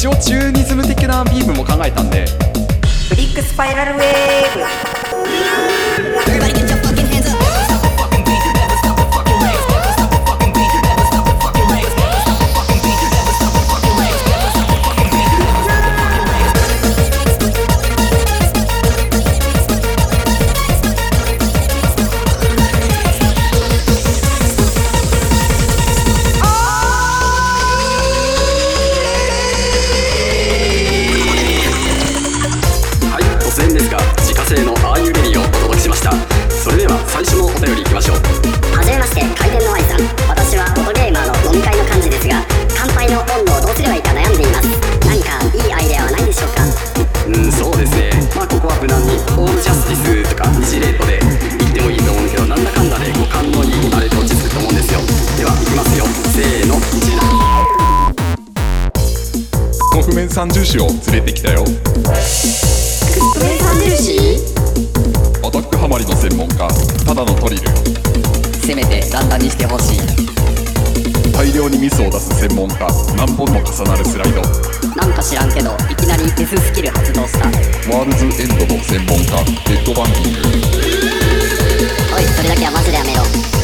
一応チューニズム的なビームも考えたんで、 ブリックスパイラルウェーブ。 それでは最初のお便りいきましょう。 はじめまして、回転の愛さん。私はボトゲーマーの飲み会の幹事ですが、乾杯の温度をどうすればいいか悩んでいます。何かいいアイデアはないでしょうか？ そうですね。ここは無難にオールジャスティスとかニジレートで言ってもいいと思うんだけど、なんだかんだで五感のいいあれで落ち着くと思うんですよ。ではいきますよ、せーの、1 の譜面三重視を連れてきたよ。 譜面三重視？ アタックハマりの専門家、ただのトリル。 せめてランダにしてほしい。 大量にミスを出す専門家、何本も重なるスライド。 なんか知らんけどいきなり S スキル発動した。 ワールズエンドの専門家、ヘッドバンキング。 おい、それだけはマジでやめろ。